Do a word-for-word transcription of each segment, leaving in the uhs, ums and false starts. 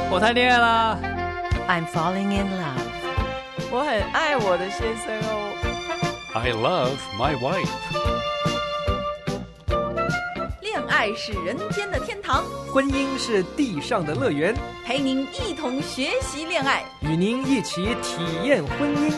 我谈恋爱啦 I'm falling in love. 我很爱我的先生哦。 I love my wife. 恋爱是人间的天堂， 婚姻是地上的乐园， 陪您一同学习恋爱， 与您一起体验婚姻。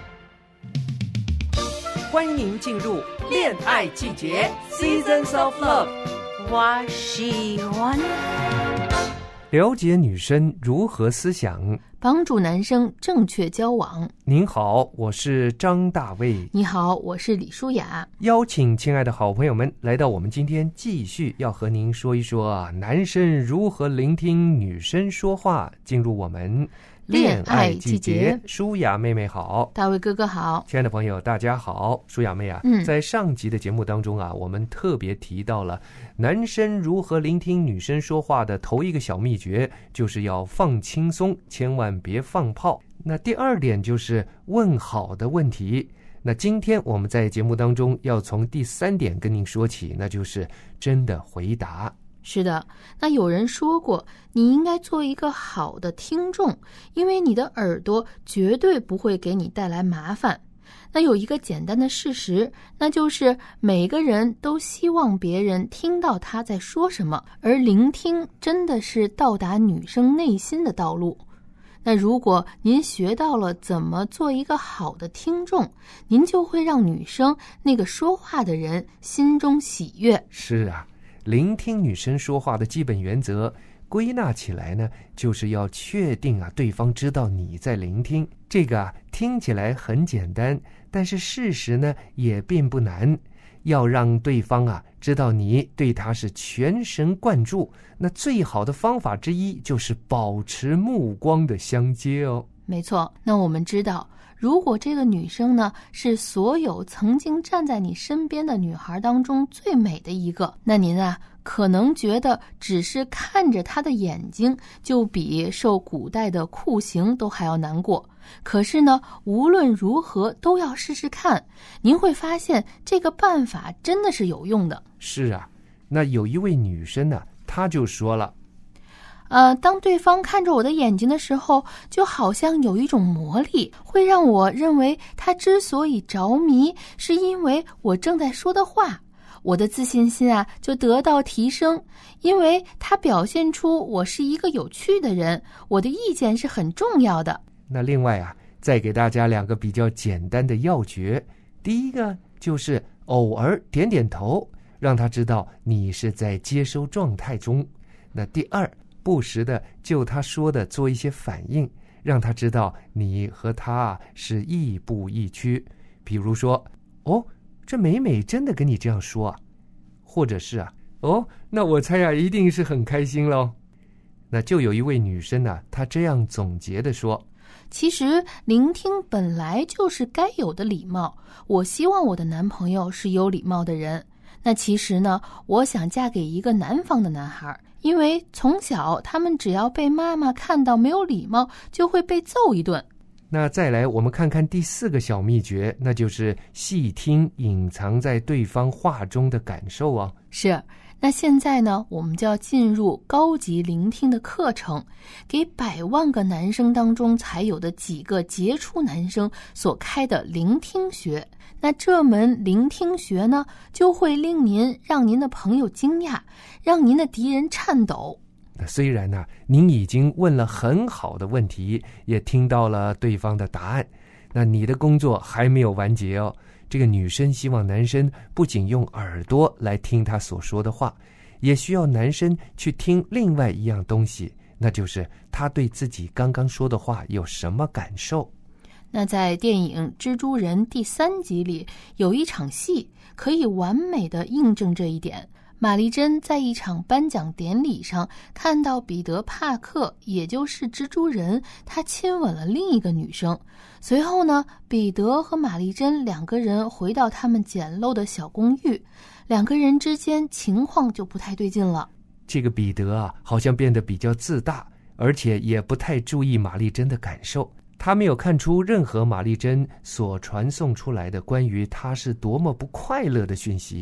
欢迎您进入恋爱季节 Seasons of Love。 我喜欢了解女生如何思想， 帮助男生正确交往。 您好，我是张大卫。 你好，我是李舒雅。 邀请亲爱的好朋友们来到我们今天继续要和您说一说啊，男生如何聆听女生说话，进入我们恋爱季节。舒雅妹妹好， 大卫哥哥好， 亲爱的朋友大家好。舒雅妹啊、嗯、在上集的节目当中啊，我们特别提到了男生如何聆听女生说话的头一个小秘诀，就是要放轻松，千万别放炮。那第二点就是问好的问题。那今天我们在节目当中要从第三点跟您说起，那就是真的回答。 是的，那有人说过，你应该做一个好的听众，因为你的耳朵绝对不会给你带来麻烦。那有一个简单的事实，那就是每个人都希望别人听到他在说什么，而聆听真的是到达女生内心的道路。那如果您学到了怎么做一个好的听众，您就会让女生那个说话的人心中喜悦。 是啊，聆听女生说话的基本原则归纳起来呢，就是要确定啊对方知道你在聆听。这个啊听起来很简单，但是事实呢也并不难。要让对方啊知道你对他是全神贯注，那最好的方法之一就是保持目光的相接哦。 没错，那我们知道，如果这个女生呢是所有曾经站在你身边的女孩当中最美的一个，那您啊可能觉得只是看着她的眼睛就比受古代的酷刑都还要难过。可是呢，无论如何都要试试看，您会发现这个办法真的是有用的。 是啊，那有一位女生呢，她就说了， 呃，当对方看着我的眼睛的时候，就好像有一种魔力，会让我认为他之所以着迷，是因为我正在说的话。我的自信心啊就得到提升，因为他表现出我是一个有趣的人，我的意见是很重要的。 那另外啊，再给大家两个比较简单的要诀。第一个就是偶尔点点头，让他知道你是在接收状态中。那第二，不时的就他说的做一些反应，让他知道你和他是亦步亦趋。比如说，哦，这美美真的跟你这样说啊，或者是啊，哦，那我猜啊一定是很开心咯。那就有一位女生啊，她这样总结的说， 其实聆听本来就是该有的礼貌，我希望我的男朋友是有礼貌的人。那其实呢，我想嫁给一个南方的男孩，因为从小他们只要被妈妈看到没有礼貌，就会被揍一顿。 那再来我们看看第四个小秘诀，那就是细听隐藏在对方话中的感受啊。 是，那现在呢，我们就要进入高级聆听的课程，给百万个男生当中才有的几个杰出男生所开的聆听学。那这门聆听学呢，就会令您让您的朋友惊讶，让您的敌人颤抖。 那虽然呢、啊，您已经问了很好的问题，也听到了对方的答案，那你的工作还没有完结哦。这个女生希望男生不仅用耳朵来听她所说的话，也需要男生去听另外一样东西，那就是他对自己刚刚说的话有什么感受。 那在电影《蜘蛛人》第三集里，有一场戏可以完美的印证这一点。玛丽珍在一场颁奖典礼上看到彼得·帕克，也就是蜘蛛人，他亲吻了另一个女生。随后呢，彼得和玛丽珍两个人回到他们简陋的小公寓，两个人之间情况就不太对劲了。 这个彼得啊，好像变得比较自大，而且也不太注意玛丽珍的感受。他没有看出任何玛丽珍所传送出来的关于他是多么不快乐的讯息。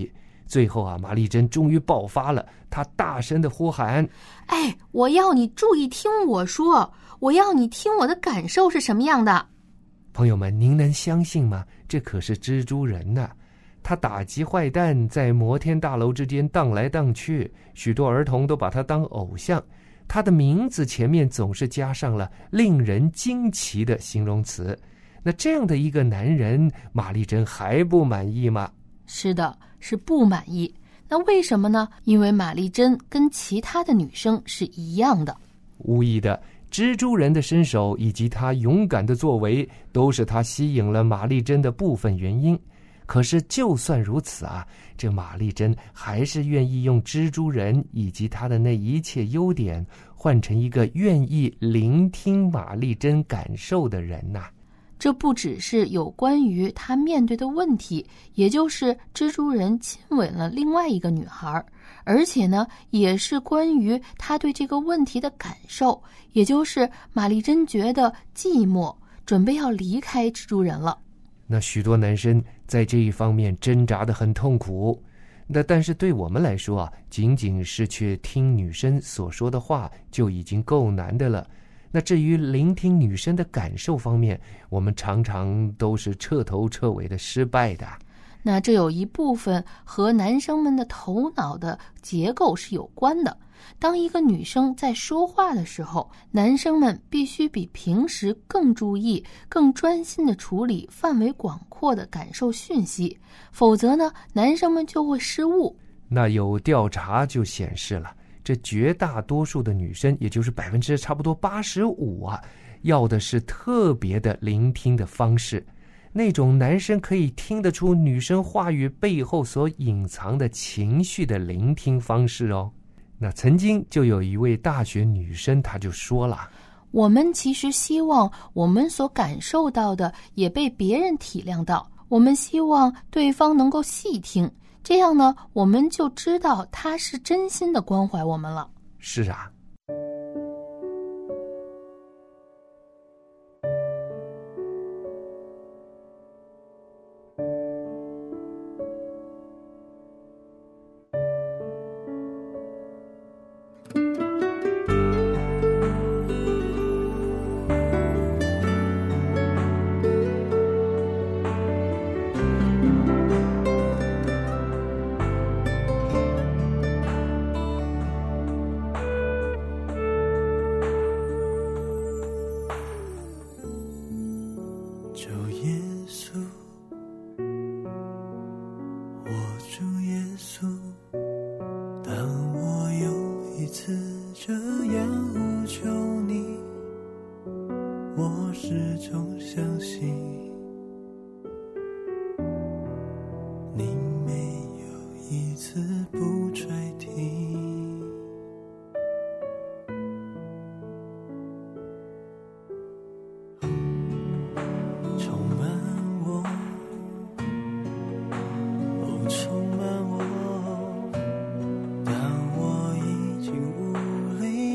最后啊，玛丽珍终于爆发了，她大声地呼喊： 哎，我要你注意听我说，我要你听我的感受是什么样的。 朋友们，您能相信吗？这可是蜘蛛人呢、啊！他打击坏蛋，在摩天大楼之间荡来荡去，许多儿童都把他当偶像。他的名字前面总是加上了令人惊奇的形容词。那这样的一个男人，玛丽珍还不满意吗？ 是的，是不满意。那为什么呢？因为玛丽珍跟其他的女生是一样的。 无疑的，蜘蛛人的身手以及他勇敢的作为，都是他吸引了玛丽珍的部分原因。可是就算如此啊，这玛丽珍还是愿意用蜘蛛人以及他的那一切优点，换成一个愿意聆听玛丽珍感受的人呐、啊。 这不只是有关于他面对的问题，也就是蜘蛛人亲吻了另外一个女孩，而且呢，也是关于他对这个问题的感受，也就是玛丽珍觉得寂寞，准备要离开蜘蛛人了。 那许多男生在这一方面挣扎得很痛苦，那但是对我们来说啊，仅仅是去听女生所说的话就已经够难的了。那至于聆听女生的感受方面，我们常常都是彻头彻尾的失败的。 那这有一部分和男生们的头脑的结构是有关的。当一个女生在说话的时候，男生们必须比平时更注意、更专心地处理范围广阔的感受讯息，否则呢，男生们就会失误。 那有调查就显示了，这绝大多数的女生，也就是百分之差不多八十五啊，要的是特别的聆听的方式，那种男生可以听得出女生话语背后所隐藏的情绪的聆听方式哦。那曾经就有一位大学女生，她就说了， 我们其实希望我们所感受到的也被别人体谅到，我们希望对方能够细听，这样呢，我们就知道他是真心的关怀我们了。 是啊，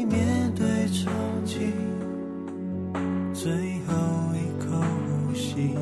最后一口呼吸。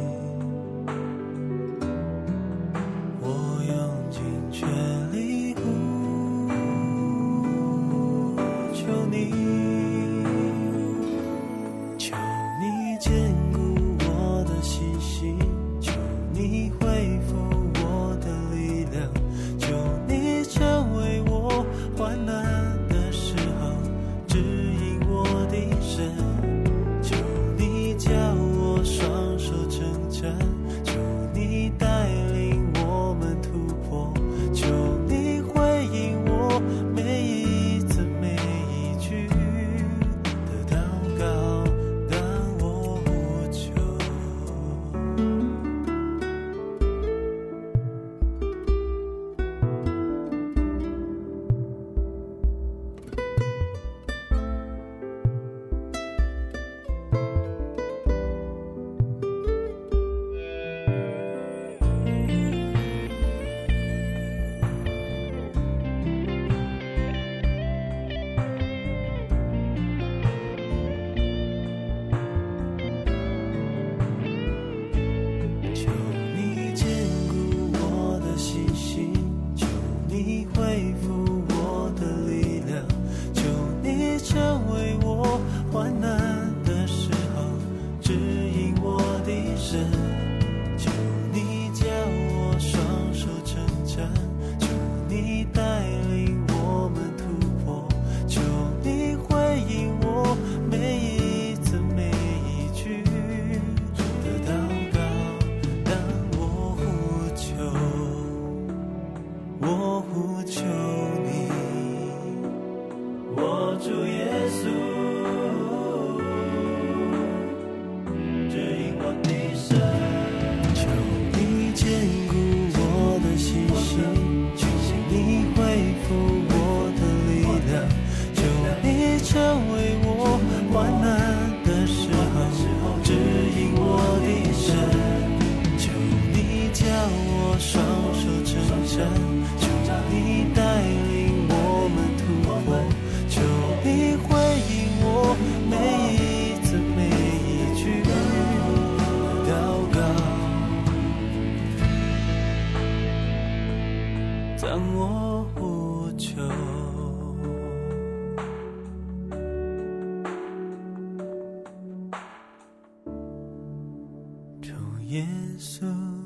耶稣，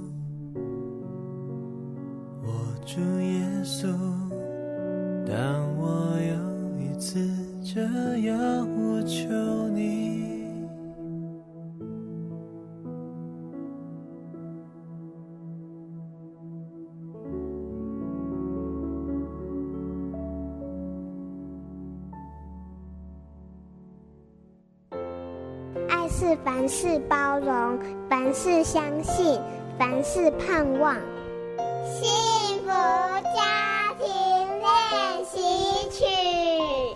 我主耶稣，当我有一次这样，我求你。 爱是凡事包容，凡事相信，凡事盼望。幸福家庭练习曲。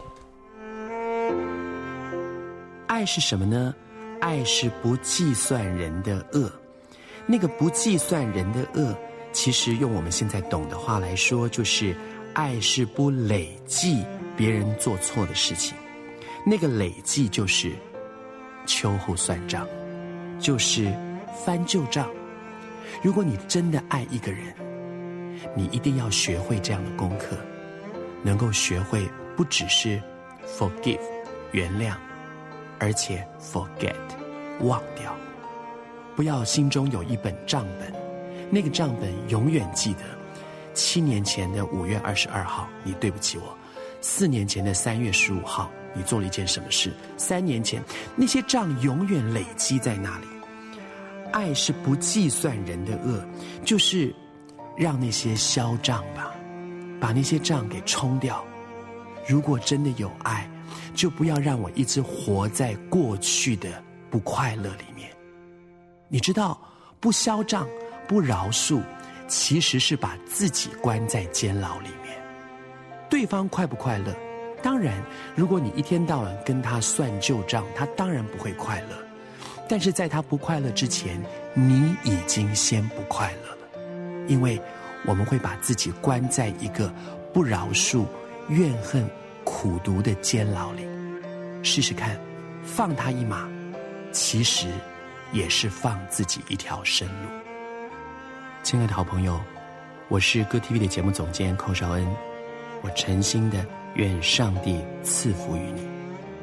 爱是什么呢？爱是不计算人的恶。那个不计算人的恶，其实用我们现在懂的话来说，就是爱是不累计别人做错的事情。那个累计就是秋后算账，就是翻旧账。如果你真的爱一个人，你一定要学会这样的功课，能够学会不只是 forgive 原谅，而且 forget 忘掉。不要心中有一本账本，那个账本永远记得七年前的五月二十二号你对不起我，四年前的三月十五号你做了一件什么事，三年前，那些账永远累积在那里。爱是不计算人的恶，就是让那些消账吧，把那些账给冲掉。如果真的有爱，就不要让我一直活在过去的不快乐里面。你知道，不消账、不饶恕，其实是把自己关在监牢里面。对方快不快乐？当然，如果你一天到晚跟他算旧账，他当然不会快乐。但是在他不快乐之前，你已经先不快乐了。因为我们会把自己关在一个不饶恕、怨恨、苦毒的监牢里。试试看，放他一马，其实也是放自己一条生路。亲爱的好朋友，我是歌 T V 的节目总监寇绍恩，我诚心的愿上帝赐福于你。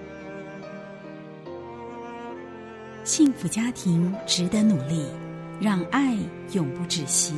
幸福家庭值得努力，让爱永不止息。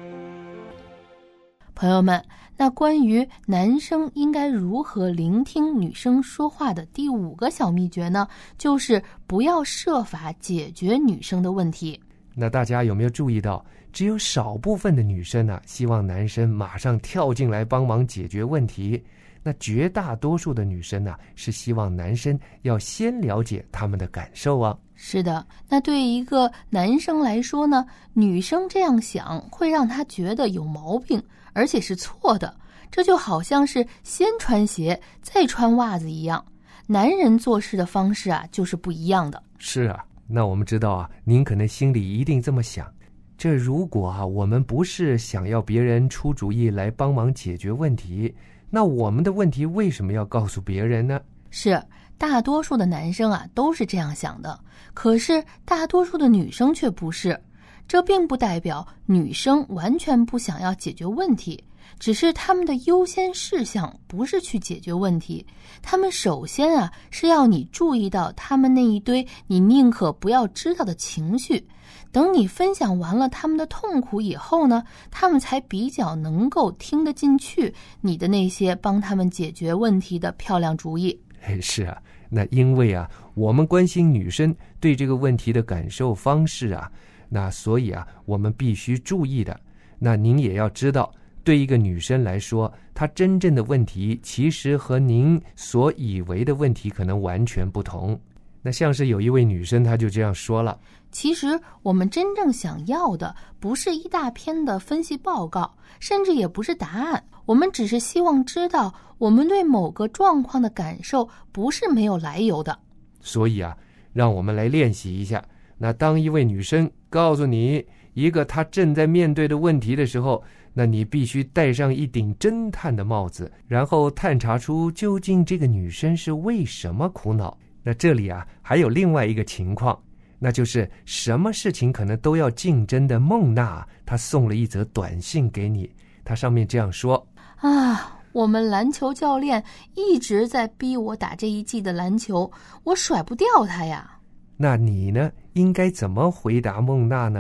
朋友们，那关于男生应该如何聆听女生说话的第五个小秘诀呢，就是不要设法解决女生的问题。 那大家有没有注意到，只有少部分的女生呢、啊，希望男生马上跳进来帮忙解决问题，那绝大多数的女生呢、啊，是希望男生要先了解他们的感受啊。 是的，那对于一个男生来说呢，女生这样想会让他觉得有毛病，而且是错的。这就好像是先穿鞋再穿袜子一样，男人做事的方式啊就是不一样的。 是啊，那我们知道啊，您可能心里一定这么想，这如果啊我们不是想要别人出主意来帮忙解决问题，那我们的问题为什么要告诉别人呢？ 是，大多数的男生啊都是这样想的，可是大多数的女生却不是。这并不代表女生完全不想要解决问题，只是他们的优先事项不是去解决问题，他们首先啊是要你注意到他们那一堆你宁可不要知道的情绪。等你分享完了他们的痛苦以后呢，他们才比较能够听得进去你的那些帮他们解决问题的漂亮主意。 是啊，那因为啊我们关心女生对这个问题的感受方式啊，那所以啊我们必须注意的。那您也要知道，对一个女生来说，她真正的问题其实和您所以为的问题可能完全不同。那像是有一位女生她就这样说了， 其实我们真正想要的不是一大篇的分析报告，甚至也不是答案，我们只是希望知道我们对某个状况的感受不是没有来由的。 所以啊，让我们来练习一下。那当一位女生告诉你一个她正在面对的问题的时候，那你必须戴上一顶侦探的帽子，然后探查出究竟这个女生是为什么苦恼。那这里啊还有另外一个情况，那就是什么事情可能都要竞争的孟娜，她送了一则短信给你，她上面这样说啊，我们篮球教练一直在逼我打这一季的篮球，我甩不掉他呀。 那你呢，应该怎么回答孟娜呢？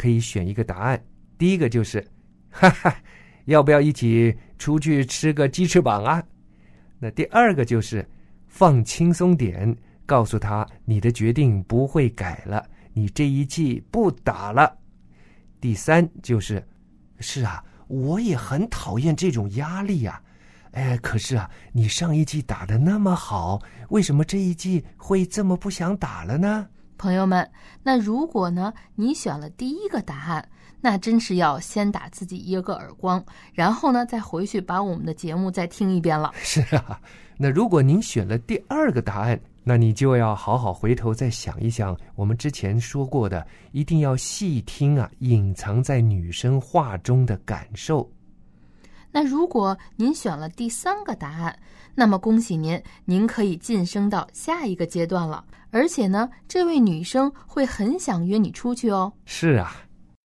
可以选一个答案。第一个就是哈哈，要不要一起出去吃个鸡翅膀啊？那第二个就是放轻松点，告诉他你的决定不会改了，你这一季不打了。第三就是是啊，我也很讨厌这种压力啊，哎，可是啊，你上一季打得那么好，为什么这一季会这么不想打了呢？ 朋友们，那如果呢你选了第一个答案，那真是要先打自己一个耳光，然后呢再回去把我们的节目再听一遍了。 是啊，那如果您选了第二个答案，那你就要好好回头再想一想我们之前说过的，一定要细听啊，隐藏在女生话中的感受。 那如果您选了第三个答案，那么恭喜您，您可以晋升到下一个阶段了。而且呢，这位女生会很想约你出去哦。 是啊。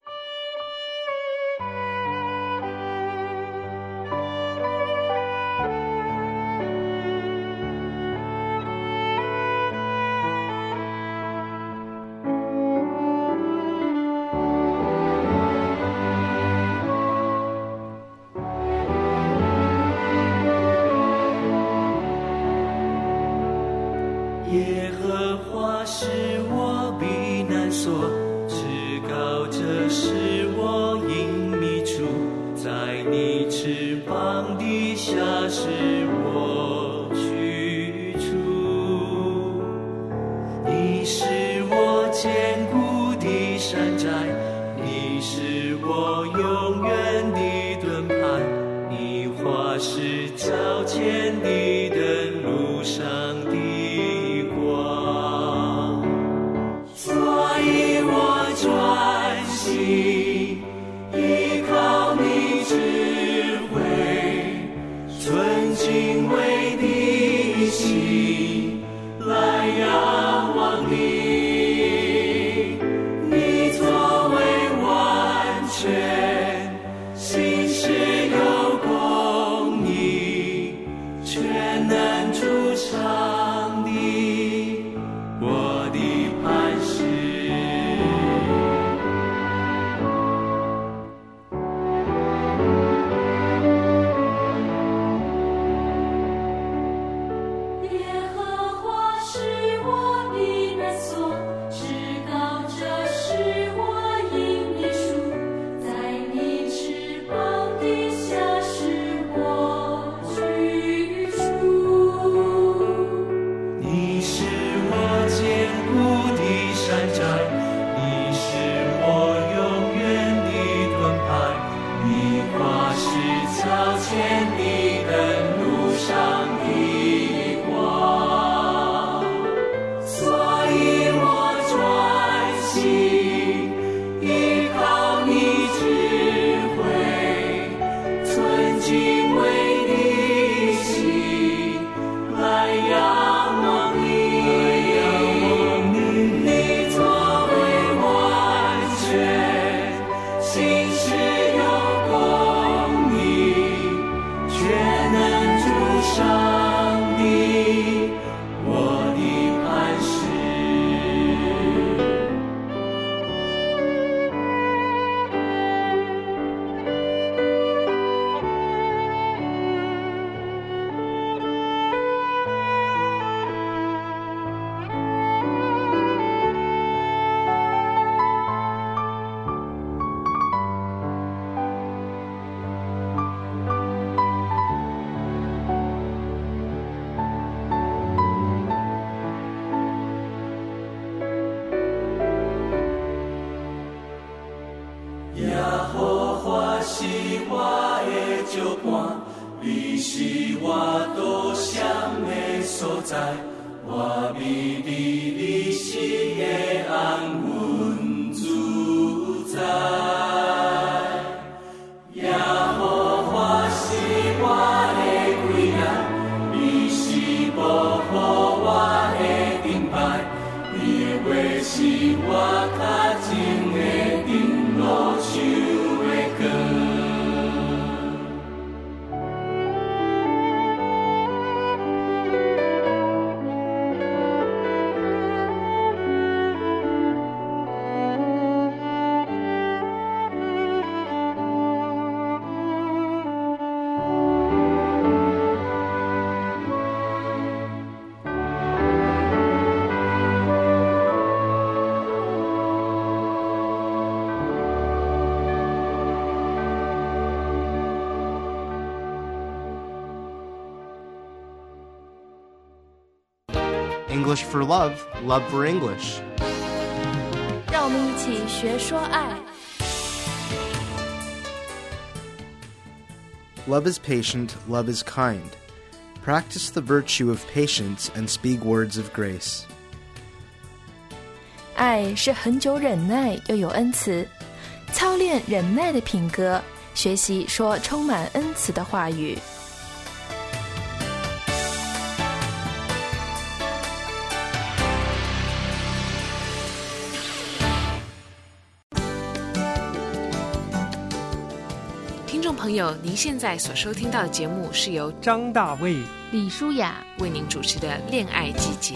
耶和华是我避难所，至高者是我隐秘处，在你翅膀底下是我居处。你是我坚固的山寨，你是我永远的盾牌，你话是脚前的灯，路上的专心依靠你智慧，存敬畏的心来仰望你。你作为完全，行事有公义，全能主上帝，我的磐石。我必伫你心的安稳自在。耶和华是我的贵人，你是保护我的顶牌，你的话是我脚前的灯，路手的光。 English for love, love for English. 让我们一起学说爱。 Love is patient, love is kind. Practice the virtue of patience and speak words of grace. 爱是恒久忍耐又有恩慈，操练忍耐的品格，学习说充满恩慈的话语。 听众朋友，您现在所收听到的节目是由张大卫、 李舒雅为您主持的《恋爱季节》。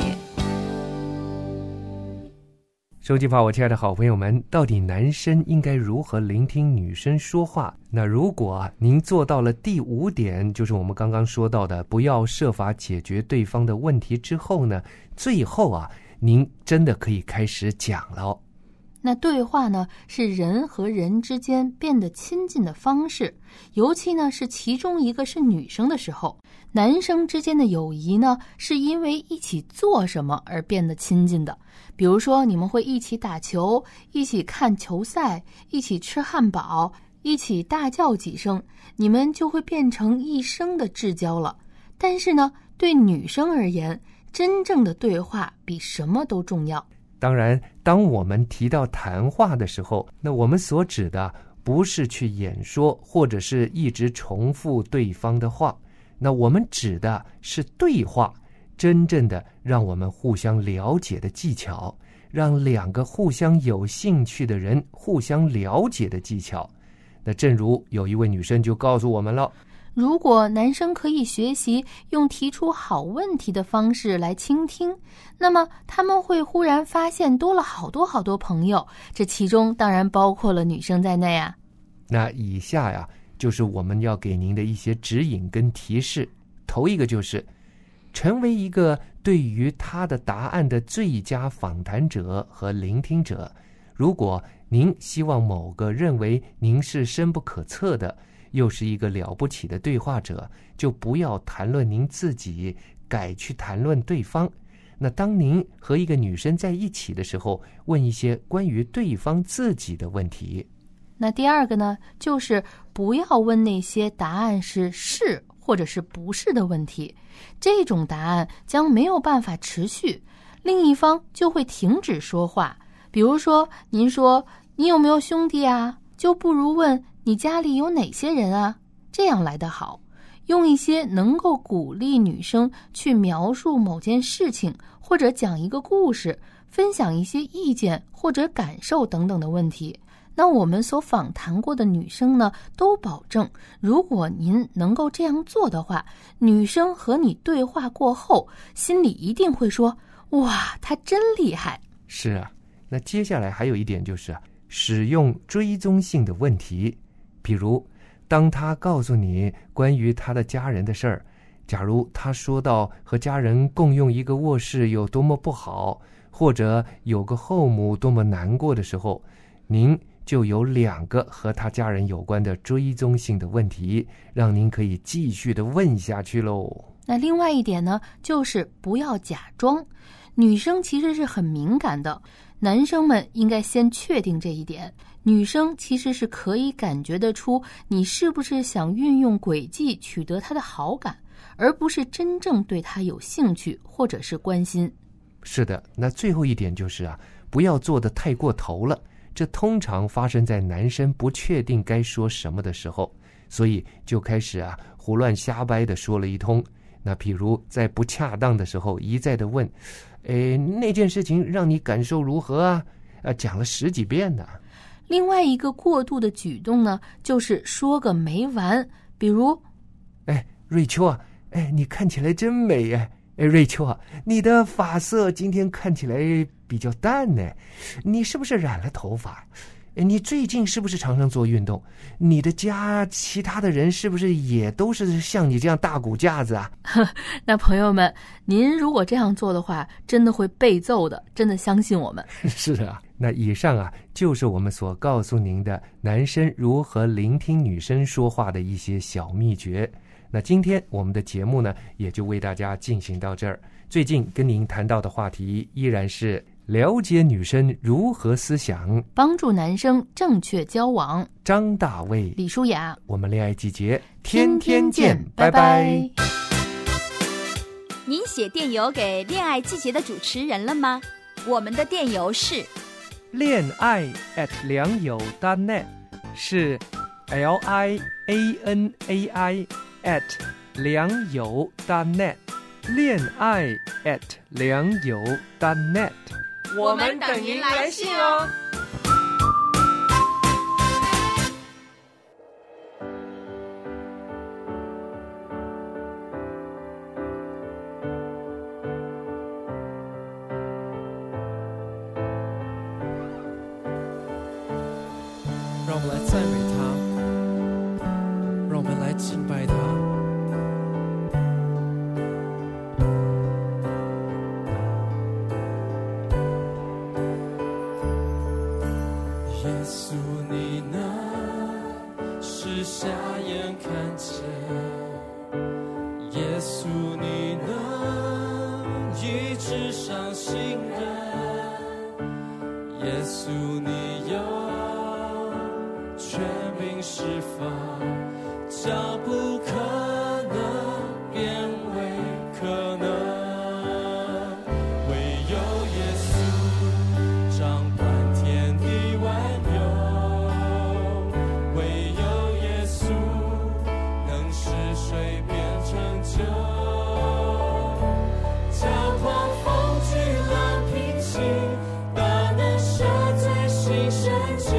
收机旁，我亲爱的好朋友们，到底男生应该如何聆听女生说话？那如果啊，您做到了第五点，就是我们刚刚说到的，不要设法解决对方的问题之后呢，最后啊，您真的可以开始讲了。 那对话呢，是人和人之间变得亲近的方式，尤其呢是其中一个是女生的时候。男生之间的友谊呢，是因为一起做什么而变得亲近的。比如说，你们会一起打球，一起看球赛，一起吃汉堡，一起大叫几声，你们就会变成一生的至交了。但是呢，对女生而言，真正的对话比什么都重要。 当然，当我们提到谈话的时候，那我们所指的不是去演说，或者是一直重复对方的话，那我们指的是对话，真正的让我们互相了解的技巧，让两个互相有兴趣的人互相了解的技巧。那正如有一位女生就告诉我们了， 如果男生可以学习用提出好问题的方式来倾听，那么他们会忽然发现多了好多好多朋友，这其中当然包括了女生在内啊。 那以下呀，就是我们要给您的一些指引跟提示。头一个就是成为一个对于他的答案的最佳访谈者和聆听者。如果您希望某个认为您是深不可测的，又是一个了不起的对话者，就不要谈论您自己，改去谈论对方。那当您和一个女生在一起的时候，问一些关于对方自己的问题。 那第二个呢，就是不要问那些答案是是或者是不是的问题，这种答案将没有办法持续，另一方就会停止说话。比如说，您说你有没有兄弟啊，就不如问你家里有哪些人啊，这样来得好。用一些能够鼓励女生去描述某件事情，或者讲一个故事，分享一些意见或者感受等等的问题。那我们所访谈过的女生呢，都保证，如果您能够这样做的话，女生和你对话过后，心里一定会说，哇，她真厉害。 是啊，那接下来还有一点就是啊，使用追踪性的问题。比如当他告诉你关于他的家人的事儿，假如他说到和家人共用一个卧室有多么不好，或者有个后母多么难过的时候，您就有两个和他家人有关的追踪性的问题，让您可以继续的问下去喽。 那另外一点呢，就是不要假装。女生其实是很敏感的，男生们应该先确定这一点。女生其实是可以感觉得出你是不是想运用诡计取得她的好感，而不是真正对她有兴趣或者是关心。 是的，那最后一点就是啊，不要做得太过头了。这通常发生在男生不确定该说什么的时候，所以就开始啊胡乱瞎掰的说了一通。那譬如在不恰当的时候一再的问，诶，那件事情让你感受如何啊？啊，讲了十几遍呢。 另外一个过度的举动呢，就是说个没完。比如， 哎，瑞秋啊，哎，你看起来真美哎。哎，瑞秋啊，你的发色今天看起来比较淡呢，你是不是染了头发？哎，你最近是不是常常做运动？你的家其他的人是不是也都是像你这样大骨架子啊？ 那朋友们，您如果这样做的话，真的会被揍的，真的相信我们。 是啊，那以上啊，就是我们所告诉您的男生如何聆听女生说话的一些小秘诀。那今天我们的节目呢，也就为大家进行到这儿。 最近跟您谈到的话题依然是了解女生如何思想， 帮助男生正确交往。 张大卫、 李舒雅， 我们恋爱季节天天见，拜拜。 您写电邮给恋爱季节的主持人了吗？我们的电邮是恋爱 at 良友 .net， 是 L I A N A I at 良友 .net， 恋爱 at 良友 .net， 我们等您来信哦。 让我们来赞美他，让我们来敬拜他。 耶稣，你能使瞎眼看见，耶稣，你能医治伤心人，耶稣，你有权柄释放，叫不可能变为可能。唯有耶稣掌管天地万有，唯有耶稣能使水变成酒，叫狂风巨浪平息，大能赦罪新生机。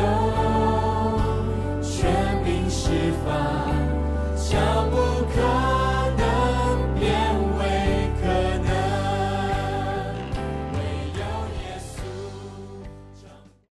叫不可